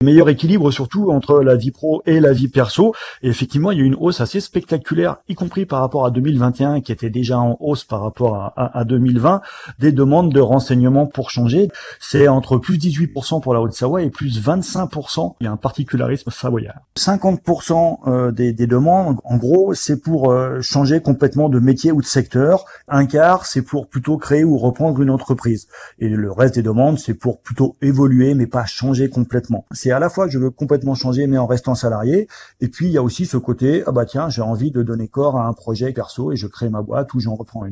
Meilleur équilibre surtout entre la vie pro et la vie perso. Et effectivement, il y a eu une hausse assez spectaculaire, y compris par rapport à 2021, qui était déjà en hausse par rapport à 2020, des demandes de renseignements pour changer. C'est entre plus 18% pour la Haute-Savoie et plus 25%. Il y a un particularisme savoyard. 50% des demandes, en gros, c'est pour changer complètement de métier ou de secteur. Un quart, c'est pour plutôt créer ou reprendre une entreprise. Et le reste des demandes, c'est pour plutôt évoluer, mais pas changer complètement. C'est à la fois je veux complètement changer mais en restant salarié, et puis il y a aussi ce côté ah bah tiens j'ai envie de donner corps à un projet perso et je crée ma boîte ou j'en reprends une.